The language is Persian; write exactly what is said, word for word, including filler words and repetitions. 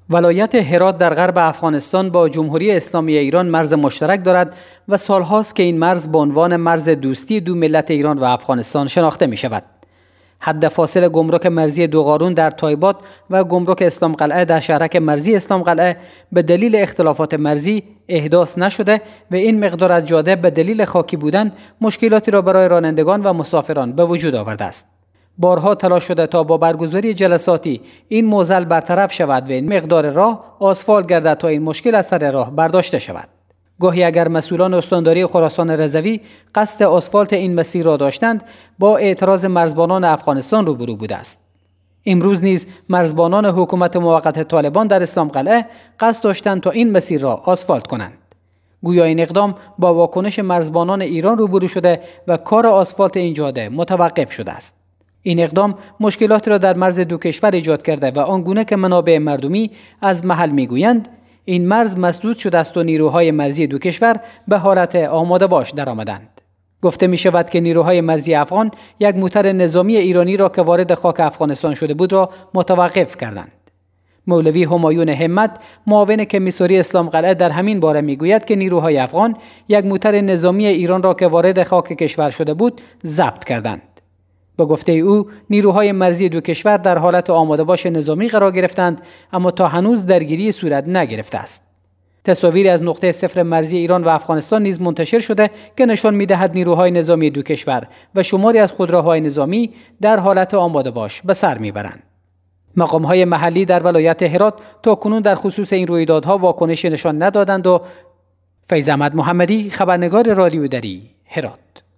ولایت هرات در غرب افغانستان با جمهوری اسلامی ایران مرز مشترک دارد و سالهاست که این مرز به عنوان مرز دوستی دو ملت ایران و افغانستان شناخته می شود. حد فاصل گمرک مرزی دوغارون در تایبات و گمرک اسلام قلعه در شهرک مرزی اسلام قلعه به دلیل اختلافات مرزی احداث نشده و این مقدار از جاده به دلیل خاکی بودن مشکلاتی را برای رانندگان و مسافران به وجود آورده است. بارها تلاش شده تا با برگزاری جلساتی این معضل برطرف شود و این مقدار راه آسفالت گردد تا این مشکل از سر راه برداشته شود. گاهی اگر مسئولان استانداری خراسان رضوی قصد آسفالت این مسیر را داشتند، با اعتراض مرزبانان افغانستان روبرو بوده است. امروز نیز مرزبانان حکومت موقت طالبان در اسلام قلعه قصد داشتند تا این مسیر را آسفالت کنند. گویا این اقدام با واکنش مرزبانان ایران روبرو شده و کار آسفالت این جاده متوقف شده است. این اقدام مشکلاتی را در مرز دو کشور ایجاد کرده و آنگونه که منابع مردمی از محل میگویند این مرز مسدود شده است و نیروهای مرزی دو کشور به حالت آماده باش درآمدند. گفته می شود که نیروهای مرزی افغان یک موتر نظامی ایرانی را که وارد خاک افغانستان شده بود را متوقف کردند. مولوی همایون همت، معاون کمیسری اسلام قلعه، در همین باره میگوید که نیروهای افغان یک موتر نظامی ایران را که وارد خاک کشور شده بود ضبط کردند. با گفته او نیروهای مرزی دو کشور در حالت آماده باش نظامی قرار گرفتند، اما تا هنوز درگیری صورت نگرفته است. تصاویری از نقطه صفر مرزی ایران و افغانستان نیز منتشر شده که نشان می‌دهد نیروهای نظامی دو کشور و شماری از خودروهای نظامی در حالت آماده باش به سر میبرند. مقام‌های محلی در ولایت هرات تا کنون در خصوص این رویدادها واکنشی نشان ندادند و فیض احمد محمدی، خبرنگار رادیو دری، هرات.